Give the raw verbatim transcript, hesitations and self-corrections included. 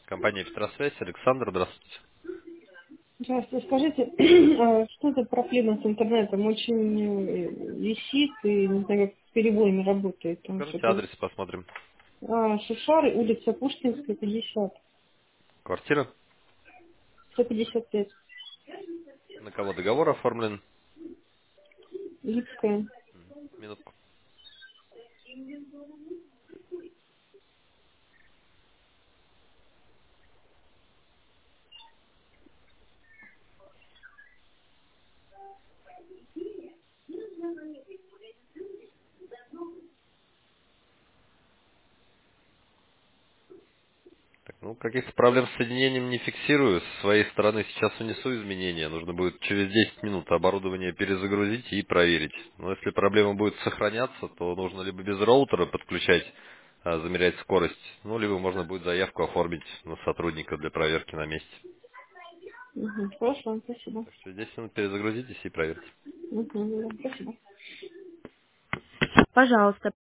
Компания Петросвязь, Александр, здравствуйте. Здравствуйте. Скажите, а что за проблема с интернетом? Очень э, висит и не знаю, как с перебоями работает. Там Скажите что-то... адрес, посмотрим. А, Шишары, улица Пушкинская, пятьдесят. Квартира? сто пятьдесят пять. На кого договор оформлен? Липская. Минутку. Так, ну, каких-то проблем с соединением не фиксирую. С своей стороны сейчас внесу изменения. Нужно будет через десять минут оборудование перезагрузить и проверить. Но если проблема будет сохраняться, то нужно либо без роутера подключать, а, замерять скорость, ну, либо можно будет заявку оформить на сотрудника для проверки на месте. Угу. Хорошо, спасибо. Так что десять минут перезагрузитесь и проверьте. Угу, спасибо. Пожалуйста,